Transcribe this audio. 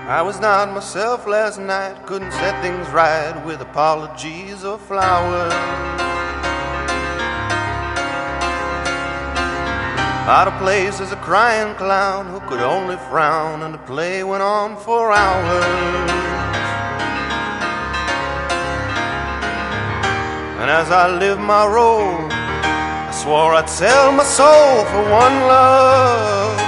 I was not myself last night, couldn't set things right with apologies or flowers. Out of place as a crying clown who could only frown, and the play went on for hours. And as I lived my role, I swore I'd sell my soul for one love.